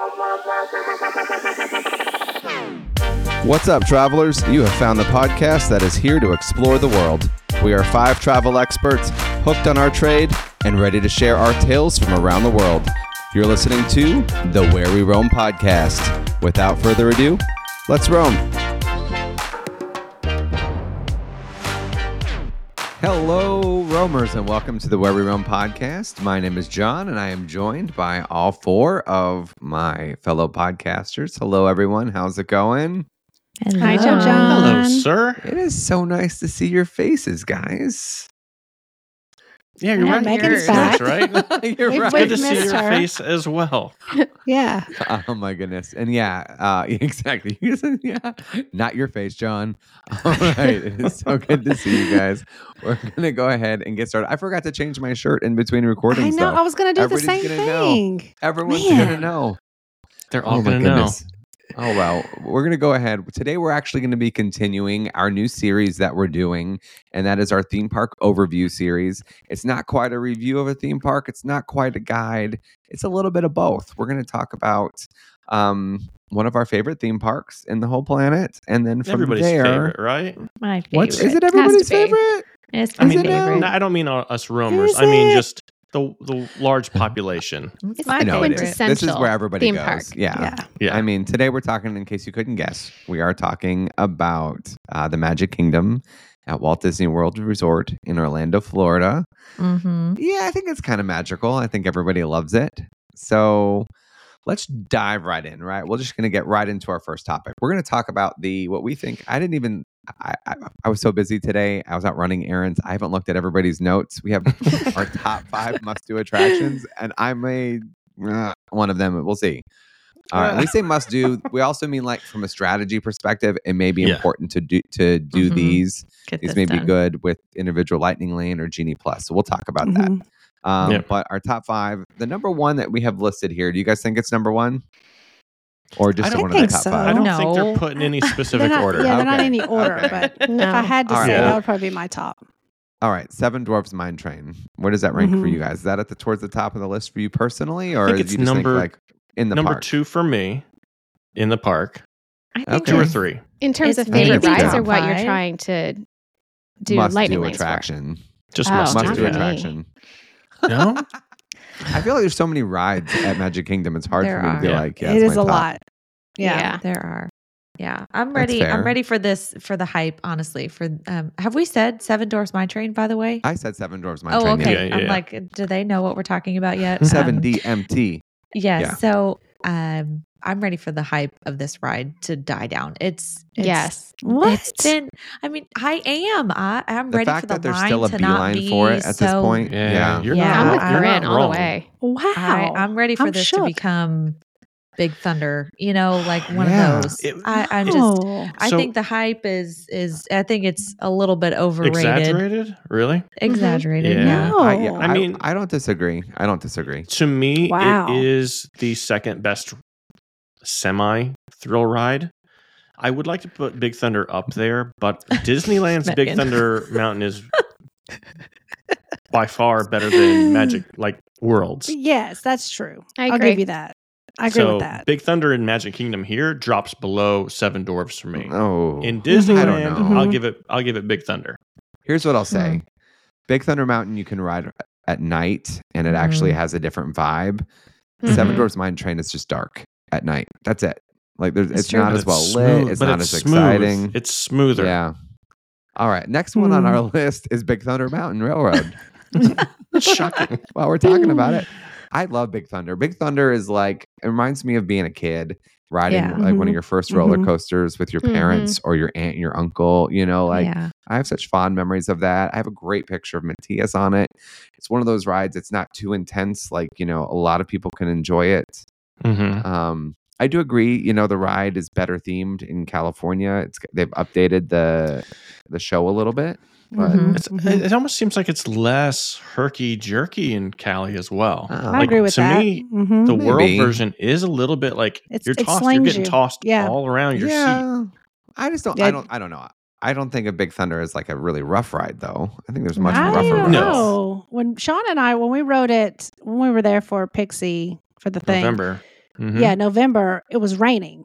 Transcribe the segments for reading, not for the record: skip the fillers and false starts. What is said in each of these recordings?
What's up, travelers? You have found the podcast that is here to explore the world. We are 5 travel experts, hooked on our trade, and ready to share our tales from around the world. You're listening to the Where We Roam podcast. Without further ado, let's roam. Hello, roamers, and welcome to the Where We Roam podcast. My name is John, and I am joined by all 4 of my fellow podcasters. Hello, everyone. How's it going? Hello. Hi, John. Hello, sir. It is so nice to see your faces, guys. Yeah, you're Yeah, right. Megan's That's back. right. You're We've right. Good to missed see your her. face as well. Yeah. Oh my goodness. And exactly. Yeah, not your face, John. All right. It is so good to see you guys. We're going to go ahead and get started. I forgot to change my shirt in between recordings. I know. though. I was going to do the Everybody's same gonna know. thing. Everyone's Man. going to know. They're all Oh my going to know. goodness. Oh, well, we're going to go ahead. Today, we're actually going to be continuing our new series that we're doing, and that is our theme park overview series. It's not quite a review of a theme park. It's not quite a guide. It's a little bit of both. We're going to talk about one of our favorite theme parks in the whole planet, and then from Everybody's there, favorite, right? My favorite. what is it? Has to Everybody's be. favorite? It's I my mean, favorite. no, I don't mean us roamers. Is I mean it? just the large population. It's It's my I know it favorite. is. This is where everybody theme goes. park. Yeah. Yeah. I mean, today we're talking, in case you couldn't guess, we are talking about the Magic Kingdom at Walt Disney World Resort in Orlando, Florida. Mm-hmm. Yeah, I think it's kind of magical. I think everybody loves it. So let's dive right in, right? We're just going to get right into our first topic. We're going to talk about what we think. I was so busy today. I was out running errands. I haven't looked at everybody's notes. We have our top 5 must-do attractions, and I made one of them. We'll see. We say must-do. We also mean, like, from a strategy perspective, it may be Yeah. important to do Mhm. these. Get These this may be done. good with individual Lightning Lane or Genie Plus. So we'll talk about that. Mhm. Yeah. But our top 5, the number 1 that we have listed here, do you guys think it's number 1? Or just I one of think the top so. 5? I don't No. think they're put in any specific They're not, order. Yeah, they're not Okay. in any order, Okay. but No. if I had to All say, right. that would probably be my top. All right, Seven Dwarfs Mine Train. Where does that rank for Mhm. you guys? Is that towards the top of the list for you personally, or think do it's you just number- think, like, in the Number park? 2 for me in the park. I think Okay. 2 or it's 3. In terms It's of favorite maybe rides top or what you're 5. trying to do Must lightning do lanes for. attraction. Just Oh, must Must do. do for Yeah. me. attraction. No? I feel like there's so many rides at Magic Kingdom. It's hard There for me to be are. Yeah. like, yeah, It it's is my a top. lot. Yeah. there are. Yeah, I'm That's ready. fair. I'm ready for this, for the hype. Honestly, for have we said Seven Dwarfs Mine Train? By the way. I said Seven Dwarfs Mine Oh, Train. okay. Yeah, yeah, I'm yeah. like, do they know what we're talking about yet? 7DMT. Yes. Yeah. So, I'm ready for the hype of this ride to die down. It's Yes. What? It's been. I mean, I am. I'm The ready fact for the that there's line still a to not beeline be for it at this so- point. Yeah, you're Yeah, I'm not, with you're Corinne not all wrong. the way. Wow. I'm ready for I'm this shook. to become Big Thunder. You know, like one Yeah. of those. It- I'm just. Oh. I So- think the hype is. I think it's a little bit overrated. Exaggerated? Really? Exaggerated. Yeah. Yeah. No. I I mean- I don't disagree. I don't disagree. To me, Wow. it is the second best semi thrill ride. I would like to put Big Thunder up there, but Disneyland's Big Megan. Thunder Mountain is by far better than Magic Worlds. Yes, that's true. I I'll agree. give you that. I agree So with that. Big Thunder in Magic Kingdom here drops below Seven Dwarfs for me. Oh, In I Disneyland, don't know. I'll give it Big Thunder. Here's what I'll say: Big Thunder Mountain you can ride at night, and it actually has a different vibe. Seven Mhm. Dwarfs Mine Train is just dark at night. That's it. Like That's it's true. not But as well it's lit. smooth- It's but not it's as smooth. exciting. It's smoother. Yeah. All right. Next one on our list is Big Thunder Mountain Railroad. Shocking. While we're talking about it, I love Big Thunder. Big Thunder is like, it reminds me of being a kid riding Yeah. like one of Mhm. your first roller Mhm. coasters with your parents or your aunt and your uncle. You know, like yeah. I have such fond memories of that. I have a great picture of Matthias on it. It's one of those rides. It's not too intense. Like, you know, a lot of people can enjoy it. Mhm. I do agree. You know, the ride is better themed in California. They've updated the show a little bit. But Mhm. It almost seems like it's less herky jerky in Cali as well. I agree with to that. me, Mhm. the world Maybe. version is a little bit like It you're slings getting you. tossed Yeah. all around your seat. yeah, I just don't. Yeah. I don't know. I don't think a Big Thunder is like a really rough ride, though. I think there's much I rougher don't rides. know. When Sean and I, when we rode it, when we were there for Pixie for the thing, November. Mhm. November, it was raining.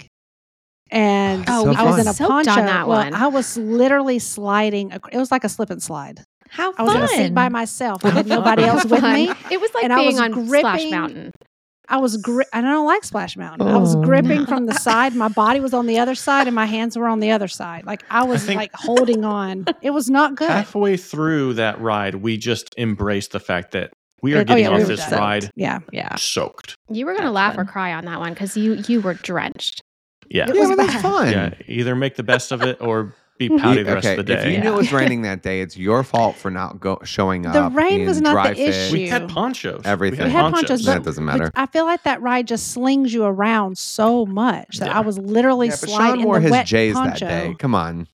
And Oh, we I was fun. in a soaked poncho. on that Well, one. I was literally sliding. It was like a slip and slide. How I was in a fun. seat by myself. I had nobody else with Fun. me. It was like And I being was on Splash gripping- Mountain. I don't like Splash Mountain. I was Oh. gripping from the side. My body was on the other side and my hands were on the other side. Like I was think- like holding on. It was not good. Halfway through that ride, we just embraced the fact that we are Oh, getting yeah, we off were this done. ride Yeah. Yeah. soaked. You were going to That's laugh or fun. cry on that one because you were drenched. Yeah. It Yeah, was but that's bad. fun. Yeah. Either make the best of it or be pouty the rest of the day. If you knew it was raining that day, it's your fault for not showing up. The rain was in not dry the fit. issue. We had ponchos. Everything. We had ponchos, That doesn't matter. But I feel like that ride just slings you around so much that Yeah. I was literally Yeah, but sliding Sean wore in the his wet J's poncho. that day. Come on.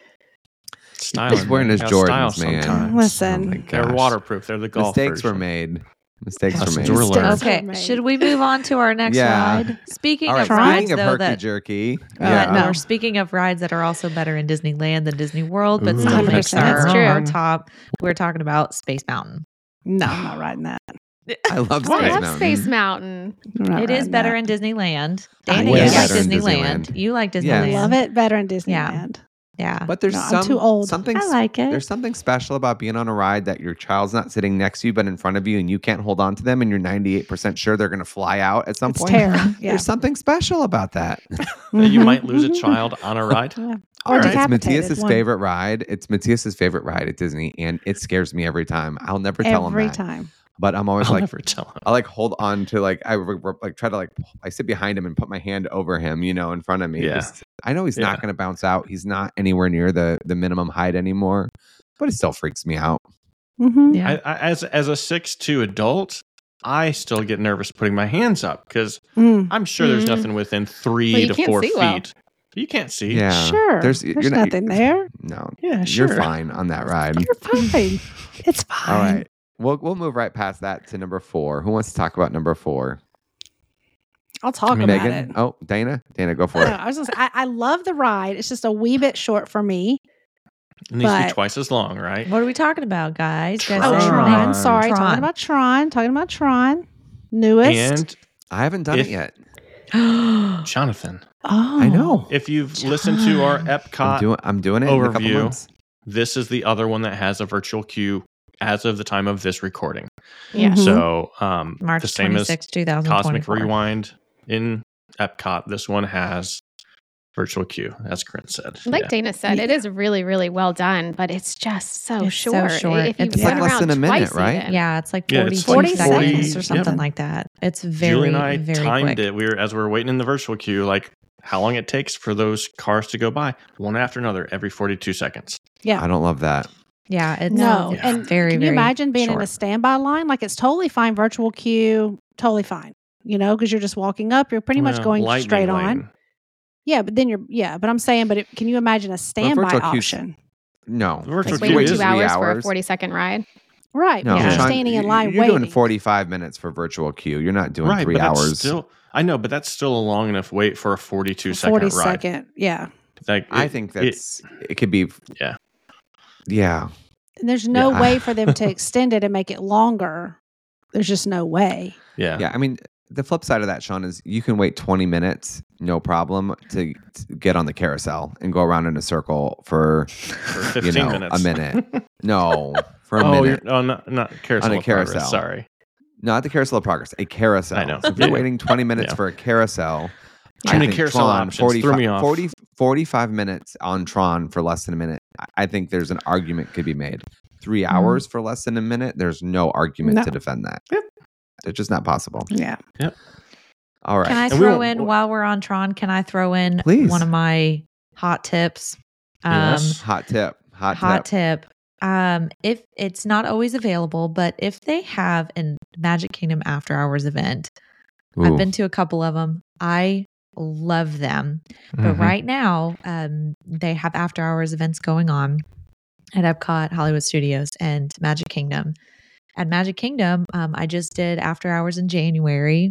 Styling, He's wearing man. his Has Jordans, style man. sometimes. Listen. Oh my They're gosh. waterproof. They're the golf Mistakes were version. made. Mistakes were Lessons made. were learned. Mistakes Okay, were made. should we move on to our next Yeah. ride? Speaking All right. of rides, Speaking of though, herky that jerky. no. we're speaking of rides that are also better in Disneyland than Disney World, but Ooh. still makes 100%. That's our, true. our top. We're talking about Space Mountain. No, I'm not riding that. I love Why? I Space love Mountain. Space Mountain. I'm not It is riding better that. in Disneyland. I Dana, Way you like better in Disneyland. Disneyland. You like Yes. Disneyland. Love it better in Disneyland. Yeah. But there's No, I'm some too old. something I like it. there's something special about being on a ride that your child's not sitting next to you but in front of you and you can't hold on to them and you're 98% sure they're going to fly out at some It's point. terrible. Yeah. There's something special about that. That you might lose a child on a ride. Yeah. All Or right. It's decapitated. Matthias's one. favorite ride. It's Matthias's favorite ride at Disney and it scares me every time. I'll never tell him Every that. time. But I'm always I'll like never tell him. I like hold on to like like try to like I sit behind him and put my hand over him, in front of me. Yeah. I know he's not Yeah. going to bounce out. He's not anywhere near the minimum height anymore, but it still freaks me out. Mm-hmm. Yeah. I, as a 6'2" adult, I still get nervous putting my hands up because Mm. I'm sure there's Mm. nothing within 3 Well, you to can't 4 see feet. well. You can't see. Yeah, Sure. There's you're not- nothing there. No, Yeah, sure. you're fine on that ride. You're fine. It's fine. All right, we'll move right past that to number 4. Who wants to talk about number 4? I'll talk about Megan? it. Oh, Dana, go for No, it. I was just, I love the ride. It's just a wee bit short for me. It needs to be But- twice as long, right? What are we talking about, guys? You guys Oh, say your Tron. name. Sorry. Tron. Talking about Tron. Newest. And I haven't done If- it yet. Jonathan, oh. I know. if you've listened to our Epcot, I'm doing it in a couple overview. months. this is the other one that has a virtual queue as of the time of this recording. Yeah. Mhm. So March the same as 26, 2024. Cosmic Rewind in Epcot, this one has virtual queue, as Corinne said. Like Yeah. Dana said, it is really, really well done, but it's just so It's so short. short. If you It's run like less around than a minute, twice right? even. Yeah, it's like Yeah, 40, it's 40 seconds or seconds. something Yep. like that. It's very, Julie and I very timed quick. it. As we were waiting in the virtual queue, like how long it takes for those cars to go by, one after another, every 42 seconds. Yeah. I don't love that. Yeah, it's No. it's And very, can you very imagine being in short. a standby line? Like it's totally fine. Virtual queue, totally fine. Because you're just walking up. You're pretty much Well, going lightning straight lane. on. Yeah, but then but I'm saying, can you imagine a standby virtual queue's- option? No. The virtual Like queue waiting is 2 hours 3 for a hours. 40-second ride. Right. No, but Yeah. you're Sean, standing in line you're waiting. doing 45 minutes for virtual queue. You're not doing Right, 3 but that's hours. still, I know, but that's still a long enough wait for a 42-second 40 ride. second. Yeah. Like, I think it could be. Yeah. Yeah. And there's no Yeah. way for them to extend it and make it longer. There's just no way. yeah. Yeah. I mean, the flip side of that, Sean, is you can wait 20 minutes, no problem, to get on the carousel and go around in a circle for, For 15 minutes. a minute. No, for a Oh, minute. not carousel. On a of progress, carousel. Sorry. Not the carousel of progress, a carousel. I know. So if you're Yeah. waiting 20 minutes Yeah. for a carousel, Too I many think carousel Tron, options. Threw me off. 45 minits on Tron for less than a minute. I think there's an argument could be made. 3 Mm-hmm. hours for less than a minute, there's no argument No. to defend that. Yep. It's just not possible. Yeah. All right. Can I And we throw won't- in while we're on Tron? Can I throw in Please. one of my hot tips? Yes. Hot tip. Hot tip. If it's not always available, but if they have a Magic Kingdom After Hours event, I've Ooh. been to a couple of them. I love them. But Mhm. right now, they have after hours events going on at Epcot, Hollywood Studios, and Magic Kingdom. At Magic Kingdom, I just did after hours in January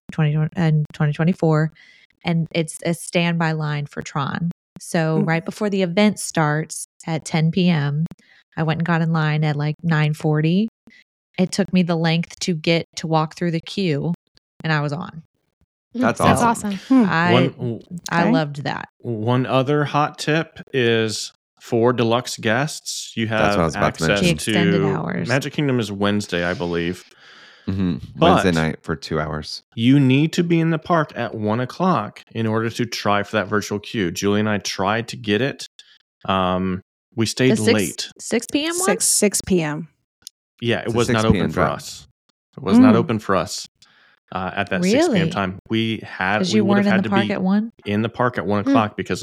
2024, and it's a standby line for Tron. So Mm. right before the event starts at 10 p.m., I went and got in line at like 9:40. It took me the length to walk through the queue, and I was on. That's That's awesome. awesome. I Okay. loved that. One other hot tip is for deluxe guests, you That's what I have was about to access mention. The extended to hours. Magic Kingdom is Wednesday, I believe. Mhm. But- Wednesday night for 2 hours. You need to be in the park at 1:00 in order to try for that virtual queue. Julie and I tried to get it. We stayed The 6, late. 6 p.m. one? 6 p.m. Yeah, it It's a was 6 not open p.m. for drop. us. It was not Mm. open for us at that 6 p.m. Really? time. We Because we you would weren't have in had the to park be at 1? in the park at 1:00 because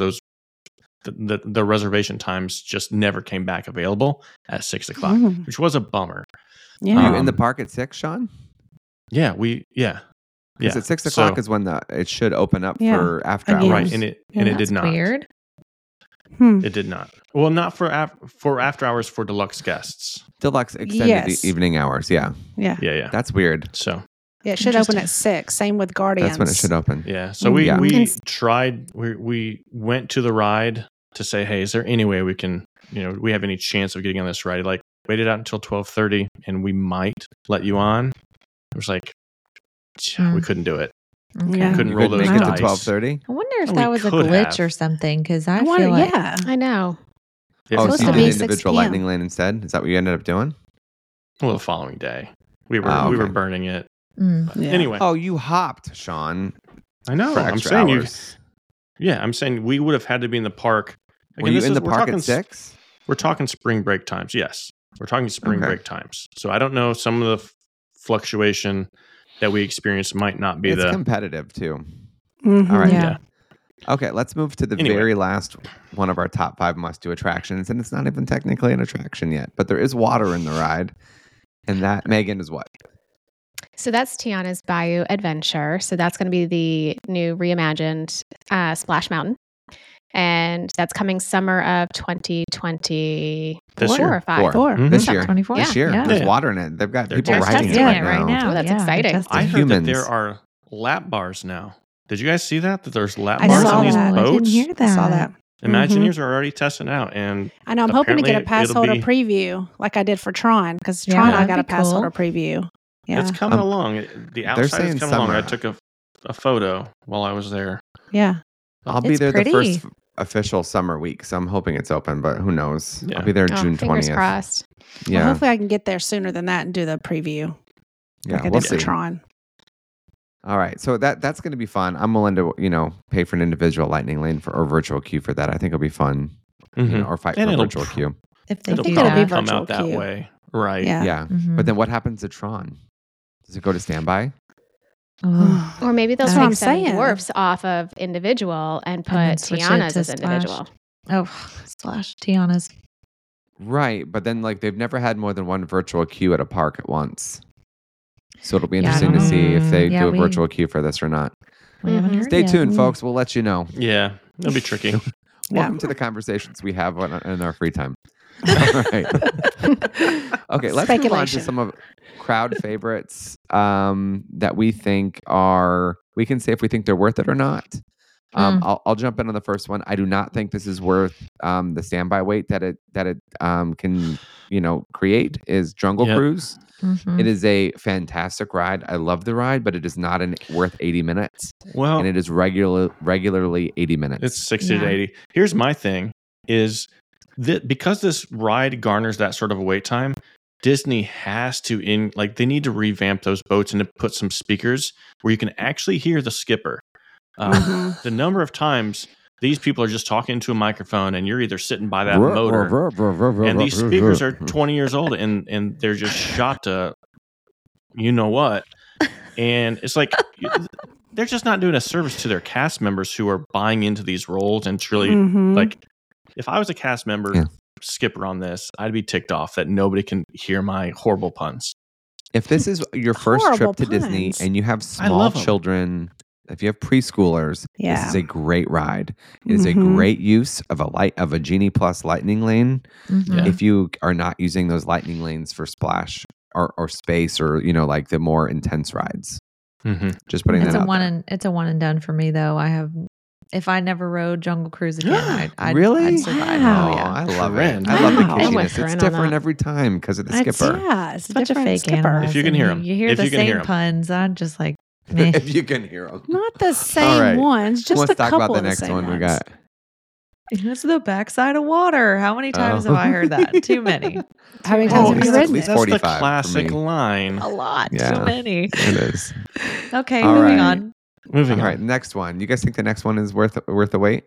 the reservation times just never came back available at 6:00, Mm. which was a bummer. Yeah. Were you in the Um, park at 6, Sean? Yeah, Because at 6 o'clock is when it should open up Yeah. for after Again. hours. right, and it Yeah. did That's not. weird. It did not. Well, not for after hours for deluxe guests. Deluxe extended Yes. evening hours. Yeah. Yeah. Yeah. That's weird. So Yeah, it should open Interesting. at 6. Same with Guardians. That's when it should open. yeah. So we Yeah. we And- tried. We went to the ride to say, hey, is there any way we can, we have any chance of getting on this ride? Like waited out until 12:30, and we might let you on. It was like we couldn't do it. Okay. Yeah. Couldn't You roll couldn't those make it dice. to 12:30? I wonder if We that was a could glitch have. or something, because I I wonder, feel like yeah. I know. It Oh, was so you supposed to did be an 6 individual p.m. lightning lane instead? Is that what you ended up doing? well, the following day we were Ah, we were okay. burning it. Mm. Yeah. Anyway, Oh, you hopped, Sean, I know. for I'm extra saying hours. I'm saying we would have had to be in the park. Were you in the we're park talking at 6? We're talking spring break times. Yes, we're talking spring Okay. break times. So I don't know. Some of the fluctuation that we experienced might not be It's the. competitive too. Mhm. All right. Yeah. Okay, let's move to the Anyway. very last one of our top 5 must-do attractions, and it's not even technically an attraction yet, but there is water in the ride, and that, Megan, is what? So that's Tiana's Bayou Adventure. So that's going to be the new reimagined Splash Mountain. And that's coming summer of 2024 This year. or 5. 4. Mhm. This year. 24? This year. Yeah. There's Yeah. water in it. They've got They're people testing riding it testing right, it right now. Oh, that's exciting. they're I testing heard humans. that there are lap bars now. Did you guys see that? That there's lap I bars saw on these that. I didn't boats. hear that. I saw that. Imagineers are already testing it out, and I know. I'm hoping to get a Apparently pass it'll holder be- preview like I did for Tron because Yeah, Tron I that'd got a be pass cool. holder preview. Yeah. it's coming Um, along. The they're outside saying is coming along. I summer. took a photo while I was there. Yeah. I'll be It's there pretty. the first official summer week, so I'm hoping it's open, but who knows? Yeah. I'll be there Oh, June fingers 20th. crossed. Well, Yeah. hopefully I can get there sooner than that and do the preview Yeah, like I we'll did for see. Tron. All right. So that's going to be fun. I'm willing to, pay for an individual lightning lane or virtual queue for that. I think it'll be fun, Mhm. or fight And for it'll virtual pr- queue. If they It'll do it'll be that. probably come virtual out that queue. way, right? Yeah. Yeah. Mhm. But then what happens to Tron? Does it go to standby? Oh. Or maybe they'll That's what I'm take some saying. dwarfs off of individual and put then switch it Tiana's to as Splash. individual. Oh, Splash. Tiana's. Right. But then they've never had more than one virtual queue at a park at once. So it'll be Yeah, I interesting to don't see if they Yeah, do a we- virtual queue for this or not. We haven't Mhm. heard Stay yet. tuned, folks. We'll let you know. Yeah, it'll be tricky. Welcome to the conversations we have in our free time. All right. Okay, let's move on to Speculation. some of crowd favorites that we think we can say if we think they're worth it or not. I'll jump in on the first one. I do not think this is worth the standby wait that it can create is Jungle Yep. Cruise. Mhm. It is a fantastic ride. I love the ride, but it is not worth 80 minutes, Well, and it is regularly 80 minutes. it's 60 to Yeah. 80. Here's my thing: is that because this ride garners that sort of a wait time, Disney has to they need to revamp those boats and to put some speakers where you can actually hear the skipper. Mhm. The number of times these people are just talking to a microphone, and you're either sitting by that motor, and these speakers are 20 years old, and they're just shot to, you know what, and it's like they're just not doing a service to their cast members who are buying into these roles and truly Mhm. like. If I was a cast member, Yeah. skipper on this, I'd be ticked off that nobody can hear my horrible puns. If this is your first Horrible trip to Disney puns. and you have I small love 'em. children, if you have preschoolers, this Yeah. is a great ride. It is a Mhm. great use of a Genie Plus lightning lane. Mhm. Yeah. If you are not using those lightning lanes for splash or space or like the more intense rides, Mm-hmm. just putting It's that a out one there. and it's a one and done for me though. If I never rode Jungle Cruise again, I'd Really? I'd survive. Wow. Oh, yeah. I love Corinne. it. I love the Wow. I'm with kitschiness. Corinne It's on different that. every time because of the It's- skipper. Yeah, it's a Such a different fake skipper. animal. If you can hear 'em. You hear If the you can hear same 'em. puns. I'm just like, Meh. if you can hear them. Not the same right. ones, just Let's a talk couple about the of the next same one we ones. got. It's the backside of water. How many times Oh. have I heard that? Too many. How many Too times Oh, have you it's at written least it? That's 45 the for classic me. line. A lot. Yeah. Too many. It is. Okay, All moving right. on. Moving All on. right, next one. You guys think the next one is worth the wait?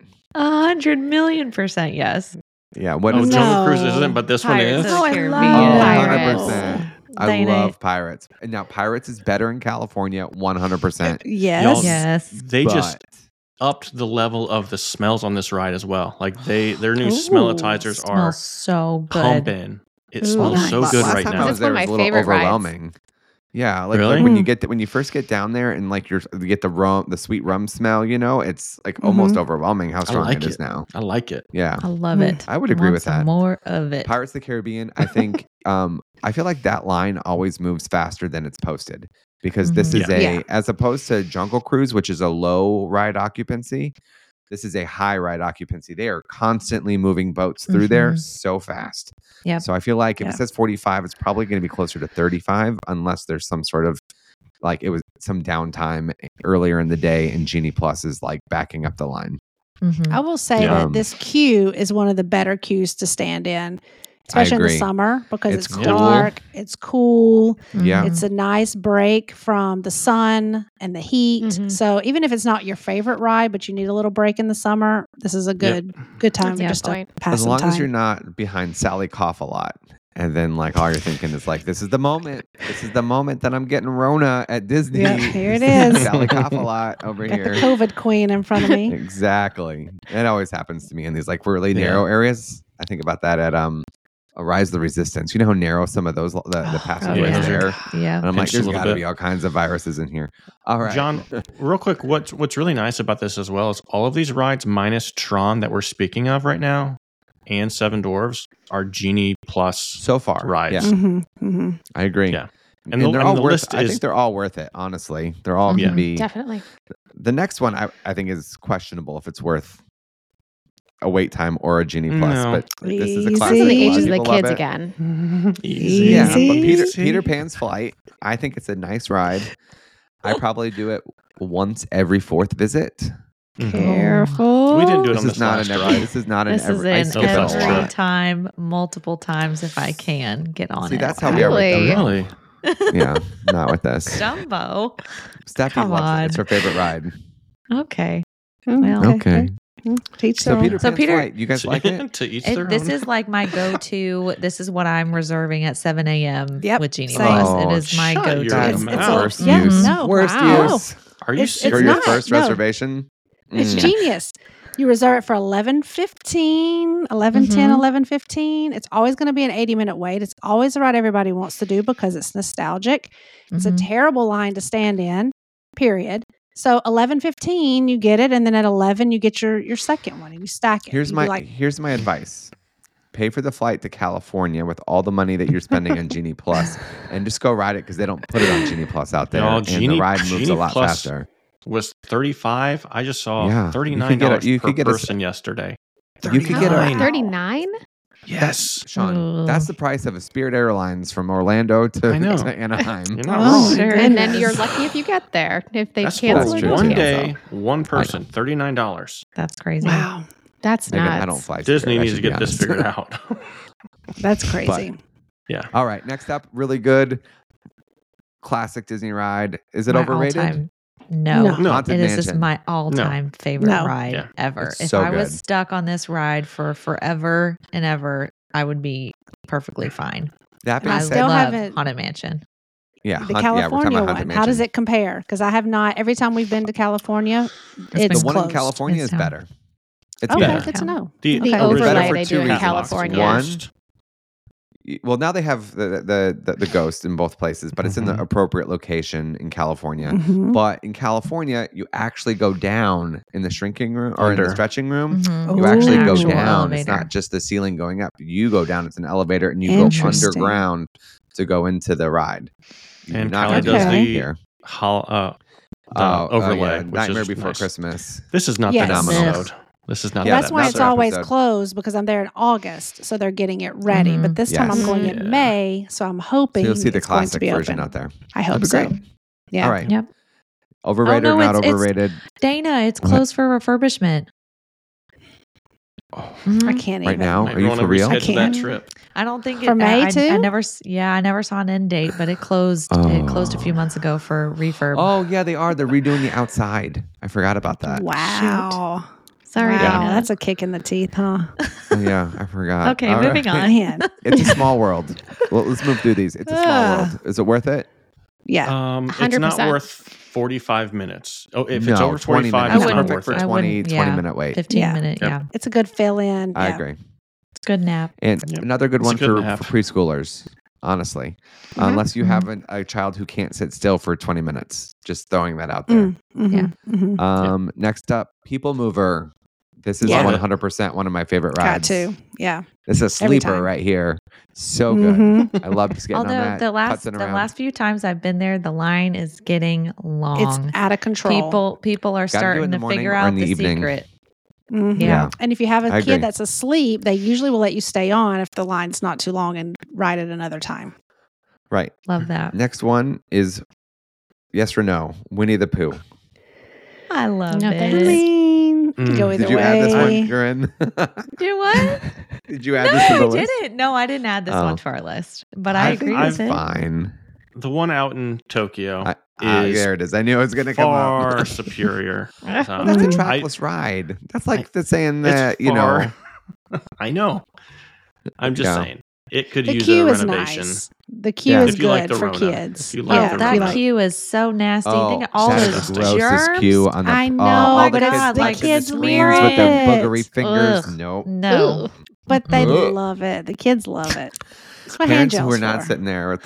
100,000,000% yes. Yeah. What Oh, is Jungle No. Cruise isn't, but this one Pirates is. of Oh, the I Caribbean. love Pirates. 100%. I They- love Pirates. And now Pirates is better in California, 100%. Yes. Y'all- Yes. They but just upped the level of the smells on this ride as well. Like their new Ooh. smellitizers are Smells so good. pumping. It Ooh, smells nice. so good last right time now. I That's was there, one it of was my a little favorite rides. overwhelming. Yeah, like Really? when you first get down there and like you get the sweet rum smell, it's like almost overwhelming how strong like it is it. now. I like it. Yeah. I love Mm. it. I would agree Want with some that. more of it. Pirates of the Caribbean, I think I feel like that line always moves faster than it's posted because this is Yeah. as opposed to Jungle Cruise, which is a low ride occupancy, this is a high ride occupancy. They are constantly moving boats through there Mhm. so fast. Yep. So I feel like if Yeah. it says 45, it's probably going to be closer to 35 unless there's some sort of like it was some downtime earlier in the day and Genie Plus is like backing up the line. Mhm. I will say Yeah. that this queue is one of the better queues to stand in, especially in the agree. summer because It's it's, cool. dark, it's cool, Yeah. it's a nice break from the sun and the heat. Mhm. So even if it's not your favorite ride, but you need a little break in the summer, this is a good time That's a good just to point. pass As some long time. as you're not behind Sally Cough a lot. And then like all you're thinking is like, this is the moment. This is the moment that I'm getting Rona at Disney. Yep, here it This is. Sally Cough a lot over Got here. the COVID queen in front of me. Exactly. It always happens to me in these like really Yeah. narrow areas. I think about that at Rise of the Resistance. You know how narrow some of those the passageways yeah. there. Yeah. And I'm like, Pinched a there's little got to bit. be all kinds of viruses in here. All right, John, real quick, what's really nice about this as well is all of these rides minus Tron that we're speaking of right now and Seven Dwarfs are Genie Plus. so far, rides. Yeah, Mm-hmm, mm-hmm. I agree. Yeah. And, And the- they're I mean, all the worth. list I is- think they're all worth it. Honestly, they're all Yeah. can be. Definitely. The next one I think is questionable if it's worth a wait time or a Genie Plus. No. But this is a Easy. classic. Depends on the A lot ages of the people love kids it. again. Easy. Yeah, but Easy. Peter Pan's Flight, I think it's a nice ride. I probably do it once every fourth visit. Mhm. Careful. We didn't do it This on is this not last an every. ride. This is not an This is every. I an skip it a that's every true. lot. time, multiple times if I can get on See, it. that's how we are with Really? them. Really? Yeah, not with this. Dumbo. Steffi Come loves on. it. It's her favorite ride. Okay. Mm, Well, Okay. Teach So their own. Peter So Pan's Peter- Flight, you guys like it? To each their This own. is like my go-to. This is what I'm reserving at 7 a.m. Yep, with Genie same. Plus. Oh, It is my shut go-to. your It's mouth. Worst yeah, use. no, Worst wow. use. Are you It's For serious? your not. first No. reservation? It's Mm. genius. You reserve it for 11:15, 11:10, Mhm. 11:15. It's always going to be an 80-minute wait. It's always the ride everybody wants to do because it's nostalgic. It's a Mhm. terrible line to stand in, period. So 11:15, you get it, and then at 11, you get your second one, and you stack it. Here's You'd be here's my advice. Pay for the flight to California with all the money that you're spending on Genie Plus, and just go ride it because they don't put it on Genie Plus out there, No, and the Genie- ride moves Genie a lot Plus faster. Was 35. I just saw Yeah. $39 You per could get a- person yesterday. You could get a- 39. 39? Yes. Sean, Ooh. that's the price of a Spirit Airlines from Orlando to, I know. to Anaheim. You're not Oh, wrong. Sure. And then goodness. you're lucky if you get there. If they That's cancel That's it. true, for one too. day, one person, $39. That's crazy. wow, That's Megan, nuts. I don't fly Disney Spirit, I needs to should be get this honest. figured out. that's crazy. Yeah. All right, next up, really good classic Disney ride. Is it My overrated? all-time- No. No. Haunted It is just Mansion. my all-time favorite No. ride Yeah. ever. It's If so I was good. stuck on this ride for forever and ever, I would be perfectly fine. That being I I said, still love haven't- Haunted Mansion. yeah, The we're talking California about one. Haunted How does Mansion. it compare? Because I have not. Every time we've been to California, it's The one closed. in California It's is down. better. It's Okay, better. good to know. The, Okay. The It's better overlay for they two do in reasons. California. One, well, now they have the ghost in both places, but it's in the Mhm. appropriate location in California. Mhm. But in California, you actually go down in the shrinking room or in Under. the stretching room. Mhm. You Ooh. actually go Actual down. It's elevator. not just the ceiling going up. You go down. It's an elevator, and you go Interesting. underground to go into the ride. You And do not Cali do does that the- here. the overlay, which Nightmare is Before nice. Christmas. This is not Yes. that Phenomenal. episode. This is not Yeah, that That's why it's another always episode. closed because I'm there in August, so they're getting it ready. Mhm. But this time Yes. I'm going Yeah. in May, so I'm So hoping you'll see the it's going to classic be version open. out there. I hope That'd be so. great. Yeah. All right. Yep. Overrated Oh, or no, not it's- overrated? Dana, it's What? closed for refurbishment. Oh, Mhm. I can't Right even. now? Might Are you wanna for real? I reschedule that can't. trip. I don't think For it. May I too? never. I never saw an end date, but it closed. It closed a few Oh. months ago for refurb. Oh, yeah, they are. They're redoing the outside. I forgot about that. Wow. Sorry, wow. Dana. That's a kick in the teeth, huh? Oh, yeah, I forgot. Okay, All moving right. on. Man. It's a small world. Well, let's move through these. It's a small world. Is it worth it? Yeah. It's not 100%. worth 45 minutes. Oh, if it's No, over 20 45, minutes. it's not Perfect worth for it. I 20 wouldn't- yeah. minute wait. 15 Yeah. minute. Yep. Yeah, It's a good fill in. I Yeah. agree. it's a good nap. And Yep. another good It's a one good for nap. preschoolers, honestly. Mhm. Unless you Mhm. have a child who can't sit still for 20 minutes. Just throwing that out there. Yeah. Next up, People Mover. This is Yeah. 100% one of my favorite Got rides. to. Yeah. This is a Every sleeper time. right here. So good. Mhm. I love just getting Although on that. the putzing around. last few times I've been there, the line is getting long. It's out of control. People are Gotta do it in starting the to morning figure or out in the the evening. secret. Mhm. Yeah. And if you have a I agree. kid that's asleep, they usually will let you stay on if the line's not too long and ride at another time. Right. Love that. Next one is yes or no, Winnie the Pooh. I love No, it. I thanks. mean, could go either Did you way. add this one, Corinne? Do what? Did you add No, this to the I list? didn't. No, I didn't add this Oh. one to our list, but I agree think with it's it. fine. The one out in Tokyo There is it is. I knew it was going to come far up. superior. Well, that's a Mhm. trackless ride. That's like the saying It's that, you far- know. I know. I'm just Yeah. saying it could The use queue a is renovation. nice. The queue Yeah. is If you like good the for Rona. kids. If you like Oh, the if you that Rona. queue is so nasty. Oh, Think of all that those is the grossest germs. queue on the I know, all the but kids God, like touching kids the love screens with their it. boogery fingers. Ugh. Nope. No. But they Ugh. love it. The kids love it. That's what hand Parents who gel's are not for. sitting there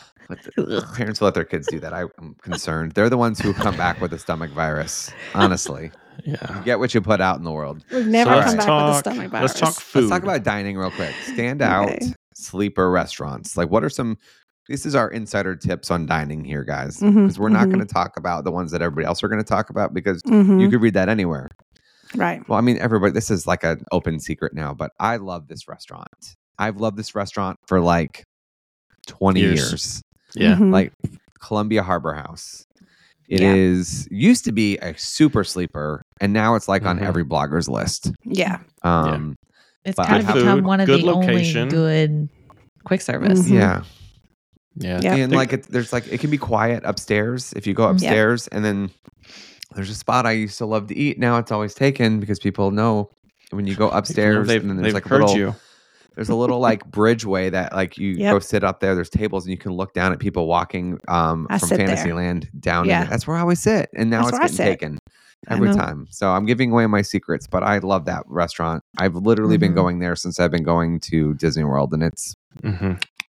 parents who let their kids do that. I'm concerned. They're the ones who come back with a stomach virus. Honestly, Yeah. you get what you put out in the world. We've never let's come back with a talk- stomach virus. Let's talk food. Let's talk about dining real quick. Stand out Okay. sleeper restaurants. Like, what are some? This is our insider tips on dining here, guys. Mhm, Because we're not mhm. going to talk about the ones that everybody else are going to talk about because Mhm. you could read that anywhere. Right. Well, I mean, everybody. This is like an open secret now, but I love this restaurant. I've loved this restaurant for like 20 Years. years. Yeah. Mhm. Like Columbia Harbor House. It Yeah. is used to be a super sleeper, and now it's like on Mhm. every blogger's list. Yeah. It's But kind I of have- become Food, one of good the location. only good quick service. Mhm. Yeah. Yeah. Yep. And like there's like it can be quiet upstairs if you go upstairs, and then there's a spot I used to love to eat. Now it's always taken because people know when you go upstairs, They've, and then they've there's like a heard little you. there's a little like bridgeway that like you Yep. go sit up there. There's tables and you can look down at people walking from sit there. Fantasyland down. Yeah. In that's where I always sit, and now That's where I it's getting sit. taken I every know. time. So I'm giving away my secrets, but I love that restaurant. I've literally been Mhm. going there since I've been going to Disney World, and it's Hmm.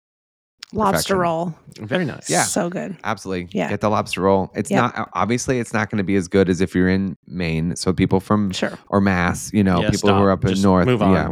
Lobster Perfection. roll. Very nice. Yeah. So good. absolutely Yeah. get the lobster roll. It's Yep. not obviously it's not going to be as good as if you're in Maine. So people from Sure. or Mass, you know, Yeah, people who are up in Just north, move on. yeah,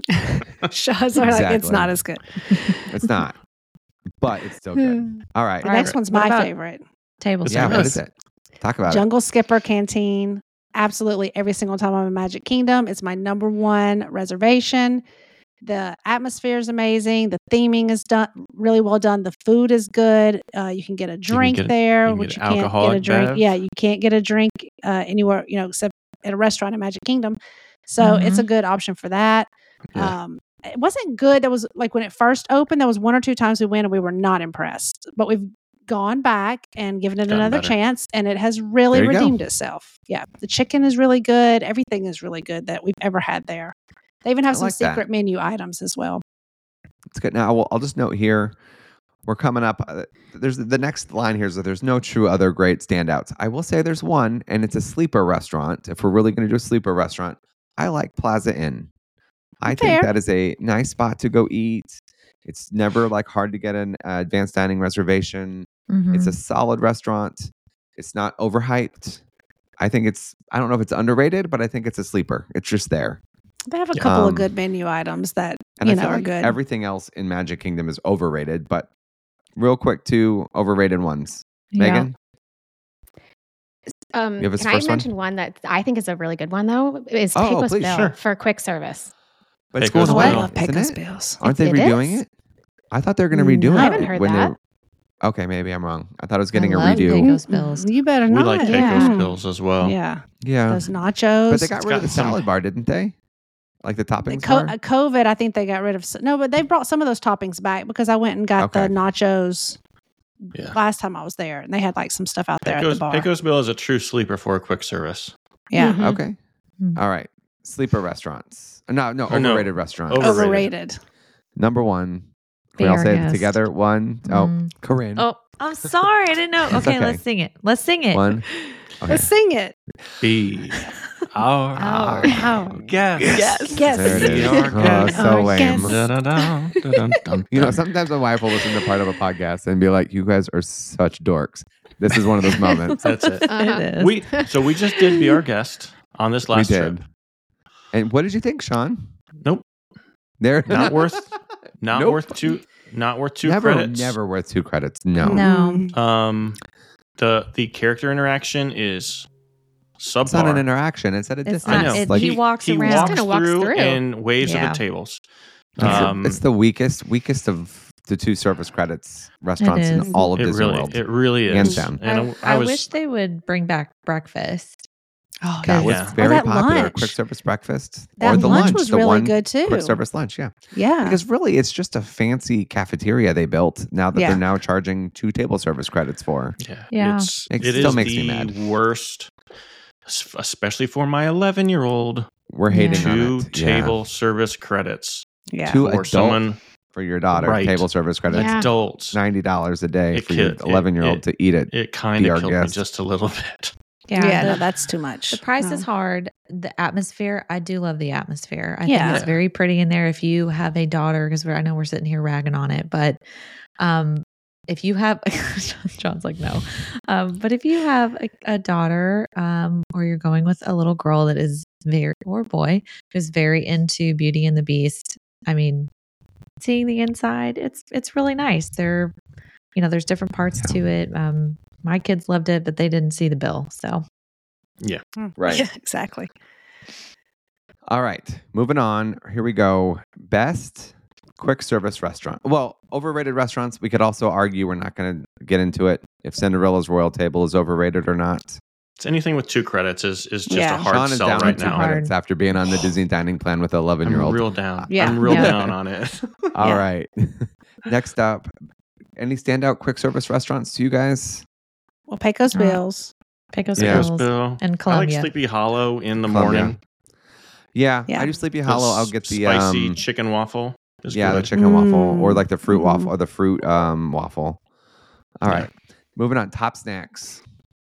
Shots are like, it's Exactly. not as good. it's not, but it's still good. All right, The next one's What my about favorite. Table It's yeah, service. what is it? Talk about Jungle Skipper Canteen. Absolutely every single time I'm in Magic Kingdom. It's my number one reservation. The atmosphere is amazing. The theming is done really well done. The food is good. You can get a drink get- there, you can which get you can't get a alcoholic drink. bev. Yeah, you can't get a drink anywhere, except at a restaurant in Magic Kingdom. So it's a good option for that. Yeah. It wasn't good. There was like when it first opened, there was one or two times we went and we were not impressed. But we've gone back and given it gotten another better. chance, and it has really There you go. redeemed itself. Yeah, the chicken is really good. Everything is really good that we've ever had there. They even have I some like that. secret menu items as well. It's good. Now I'll just note here, we're coming up. There's the next line here is that there's no true other great standouts. I will say there's one, and it's a sleeper restaurant. If we're really going to do a sleeper restaurant, I like Plaza Inn. I Fair. think that is a nice spot to go eat. It's never like hard to get an advanced dining reservation. Mhm. It's a solid restaurant. It's not overhyped. I think I don't know if it's underrated, but I think it's a sleeper. It's just there. They have a couple of Um, good menu items that And I feel are like good. everything else in Magic Kingdom is overrated. But real quick, two overrated ones. Yeah. Megan? You have a Can I first one? mention one that I think is a really good one though? Is Oh, Pecos please, Bill sure. for quick service. But it's Pecos going Oh, I away, Bill. love isn't Pecos it? Bills. Aren't they It redoing is? it? I thought they were going to redo No. it. I haven't heard when that. Okay, maybe I'm wrong. I thought I was getting a love redo. Pecos Bills. You better We not. like Pecos yeah. Bills as well. Yeah. Yeah, Those nachos. but they got rid of the gotten some- salad bar, didn't they? Like the toppings Co- bar. COVID, I think they got rid of. No, but they brought some of those toppings back because I went and got the Okay. nachos Yeah. last time I was there, and they had like some stuff out there at the bar. Pecos Bill is a true sleeper for a quick service. Yeah. Mhm. Okay. Mm. All right. Sleeper restaurants. No, Or no. overrated restaurants. Overrated. Number one. Can we all say it Beargas. together? One. Oh, Mm. Corinne. Oh, I'm sorry. I didn't know. It's Okay, okay. let's sing it. Let's sing it. One. Okay. Let's sing it. Be our Oh. guest. Yes. There it is. Be our Oh, guest. so Our lame. guest. Dun-dun-dun, dun-dun-dun. You know, sometimes my wife will listen to part of a podcast and be like, "You guys are such dorks." This is one of those moments. That's it. Uh-huh. It is. We just did Be Our Guest on this last we trip. did. And what did you think, Sean? Nope. There. Not worth Nope. worth two never, credits. Never worth 2 credits. No. No. Mm. The character interaction is subpar. It's not an interaction. It's at a It's distance. I know. not. Like, he walks he around. walks Kinda walks through through. and waves Yeah. at the tables. it's the weakest of the 2 service credits restaurants in is. all of Disney World. It really is. Hands down. And I was wish they would bring back breakfast. Oh, That was Yeah. very that popular. lunch. Quick service breakfast That or the lunch lunch. was the really one good too. quick service lunch. Yeah, Yeah. because really, it's just a fancy cafeteria they built. Now that Yeah. they're now charging 2 table service credits for. Yeah. It It still is makes me the mad. worst, especially for my 11-year-old. We're hating on 2 it. Yeah. table service credits yeah. 2 for adult someone for your daughter. Right. Table service credits. Yeah. adults. $90 a day It for your could- 11-year-old to eat it. It kind Be of our killed me guest. just a little bit. Yeah, the, no, that's too much. the price No. is hard. The atmosphere, I do love the atmosphere. I Yeah. think it's very pretty in there. If you have a daughter, because I know we're sitting here ragging on it, but if you have, John's like, no. But if you have a daughter or you're going with a little girl that is or boy who's very into Beauty and the Beast, I mean, seeing the inside, it's really nice. There's different parts to it. My kids loved it, but they didn't see the bill. So Right. Yeah, exactly. All right. Moving on. Here we go. Best quick service restaurant. Well, overrated restaurants. We could also argue, we're not going to get into it, if Cinderella's Royal Table is overrated or not. It's anything with 2 credits is just Yeah. a hard Sean is sell down right with 2 now. hard. credits after being on the Disney dining plan with an I'm 11-year-old. real down. Yeah. I'm real Yeah. down on it. All Yeah. right. Next up, any standout quick service restaurants to you guys? Well, Pecos Bills. Pecos Yeah. Bills Bill. and I like Columbia. Sleepy Hollow in the Columbia. morning. Yeah, Yeah. I do Sleepy The Hollow. I'll get the spicy chicken waffle. Is the good. chicken waffle or Mm. like the fruit Mhm. waffle or the fruit waffle. All Yeah. right. Moving on, top snacks.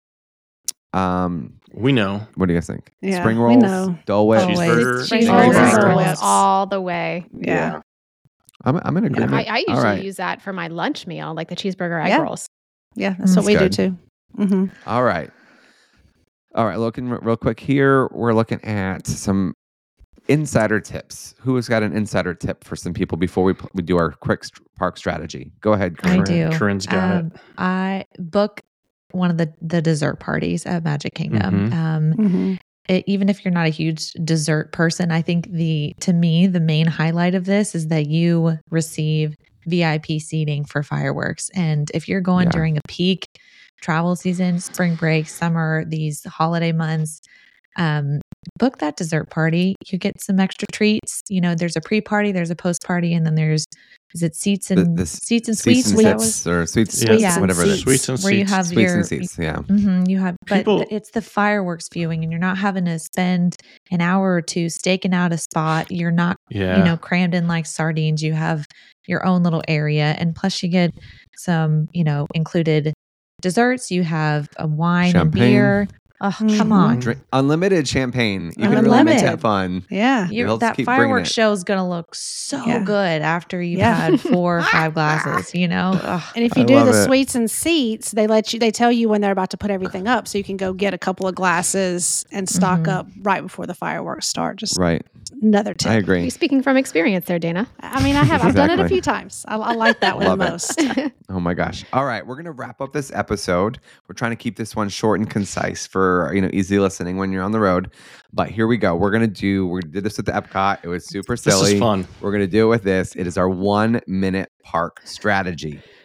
We know. What do you guys think? Yeah, Spring we rolls, know. Dole Whip. Always. Cheeseburger. Cheeseburger. Cheeseburger Always. Dole Always. Whip all the way. Yeah. I'm in Yeah. agreement. I All usually right. use that for my lunch meal, like the cheeseburger egg Yeah. rolls. Yeah, that's what we Good. do too. Mm-hmm. All right. Looking real quick here, we're looking at some insider tips. Who has got an insider tip for some people before we do our quick park strategy? Go ahead, I Corinne. do. Corinne's got it. I book one of the dessert parties at Magic Kingdom. Mm-hmm. Mm-hmm. Even if you're not a huge dessert person, I think to me the main highlight of this is that you receive VIP seating for fireworks. And if you're going Yeah. during a peak travel season, spring break, summer, these holiday months, book that dessert party. You get some extra treats. There's a pre-party, there's a post-party, and then there's seats and seats and sweets. and Is that sips or sweets, Sweets and whatever it is. seats. Sweets and where you seats. have Sweets your and seats, yeah. you have, but People- it's the fireworks viewing, and you're not having to spend an hour or two staking out a spot. You're not, Yeah. crammed in like sardines. You have your own little area, and plus you get some, included desserts. You have a wine Champagne. and beer. Oh, come Mhm. on! Drink unlimited champagne. You can really make that fun. Yeah. They'll That keep bringing fireworks it. show is going to look so Yeah. good after you've Yeah. had 4 or 5 glasses. Ugh. And if you I do love the it. sweets and seats, they tell you when they're about to put everything up, so you can go get a couple of glasses and stock Mhm. up right before the fireworks start. Just Right. another tip. I You're agree. speaking from experience there, Dana. I mean, I've done it a Exactly. few times. I like that one the Love it. most. Oh my gosh. All right. We're going to wrap up this episode. We're trying to keep this one short and concise for, easy listening when you're on the road. But here we go. We did this at the Epcot. It was super This silly. is fun. We're going to do it with this. It is our 1-minute park strategy.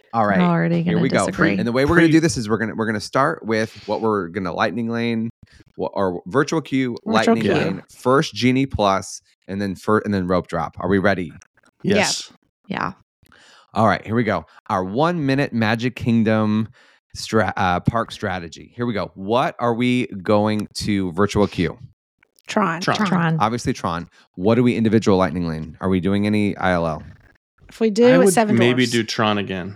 All right. We're already Here going we to go. disagree. And the way we're going to do this is we're going to start with what we're going to lightning lane or virtual queue, Virtual lightning queue. lane, first Genie Plus, and then rope drop. Are we ready? Yes. Yeah. All right, here we go. Our 1 minute Magic Kingdom park strategy. Here we go. What are we going to virtual queue? Tron. Tron. Obviously Tron. What do we individual lightning lane? Are we doing any ILL? If we do, I it's would Seven maybe Dwarfs. do Tron again.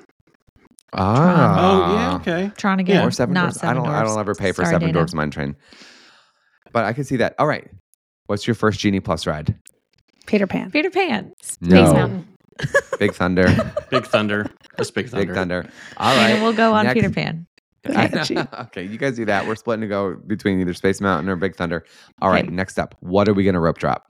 Ah. Oh, yeah, okay. Tron again. Or Seven not Dwarfs. Seven I don't Dwarfs. ever pay for Sorry, Seven Dana. Dwarfs Mine Train. But I can see that. All right. What's your first Genie Plus ride? Peter Pan. Peter Pan. Space No. Mountain. Big Thunder. Big Thunder. That's Big Thunder. Big Thunder. All Dana right. will go on Next- Peter Pan. Okay, you guys do that. We're splitting to go between either Space Mountain or Big Thunder. All right, Okay. next up. What are we going to rope drop?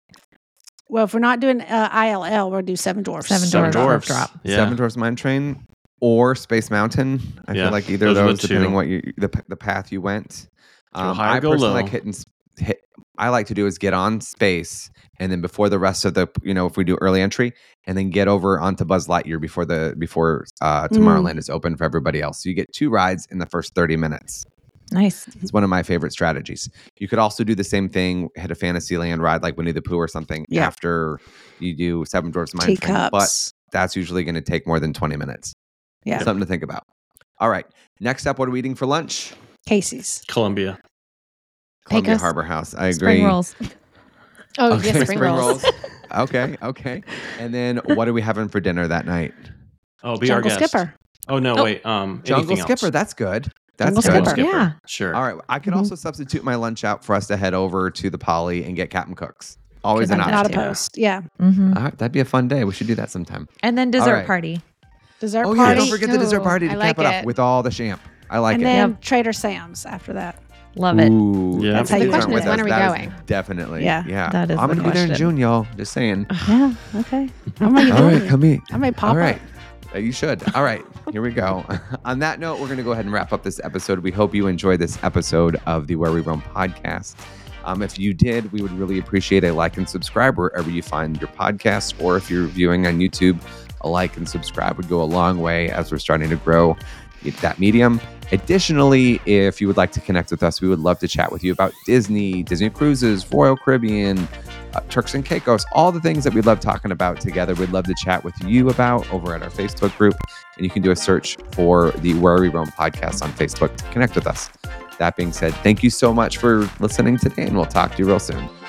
Well, if we're not doing ILL, we'll do Seven Dwarfs. Seven Seven Dwarfs. Dwarfs. Drop. Yeah. Seven Dwarfs Mine Train or Space Mountain. I Yeah, feel like either of those are those, the depending two. what the path you went. Go high or I go personally low. like hit. I like to do is get on Space, and then before the rest of the, if we do early entry, and then get over onto Buzz Lightyear before Tomorrowland is open for everybody else. So you get 2 rides in the first 30 minutes. Nice. It's one of my favorite strategies. You could also do the same thing, hit a Fantasyland ride like Winnie the Pooh or something Yeah. after you do Seven Dwarfs Mine Train. But Teacups. that's usually going to take more than 20 minutes. Yeah. Something to think about. All right. Next up, what are we eating for lunch? Casey's. Columbia. Columbia Pecos. Harbor House. I agree. Spring rolls. Oh, Okay, yes, spring rolls. Okay. And then what are we having for dinner that night? Oh, be Jungle our guest. Skipper. Oh, no, Oh. wait. Jungle Anything Skipper. else? That's good. That's Jungle good. Jungle Skipper. Skipper. Yeah. Sure. All right. I could Mhm. also substitute my lunch out for us to head over to the Poly and get Captain Cook's. Always Could an do that option. Not too. opposed. Yeah. Mm-hmm. All right, that'd be a fun day. We should do that sometime. And then dessert right. party. Dessert Oh yeah, party. don't forget the dessert Ooh, party to I cap like it off it. with all the champ. I like and it. then Yep. Trader Sam's after that. Love it. Ooh, Yeah. That's how The you question do is, it. when are we going? Definitely. Yeah. That is I'm the gonna be there in question. June, y'all. Just saying. Yeah. Okay. I'm gonna All right, come eat. I may pop All right. up. You should. All right, here we go. On that note, we're going to go ahead and wrap up this episode. We hope you enjoyed this episode of the Where We Roam podcast. If you did, we would really appreciate a like and subscribe wherever you find your podcasts, or if you're viewing on YouTube, a like and subscribe would go a long way as we're starting to grow that medium. Additionally, if you would like to connect with us, we would love to chat with you about Disney Cruises, Royal Caribbean, Turks and Caicos, all the things that we love talking about together. We'd love to chat with you about over at our Facebook group. And you can do a search for the Where We Roam podcast on Facebook to connect with us. That being said, thank you so much for listening today, and we'll talk to you real soon.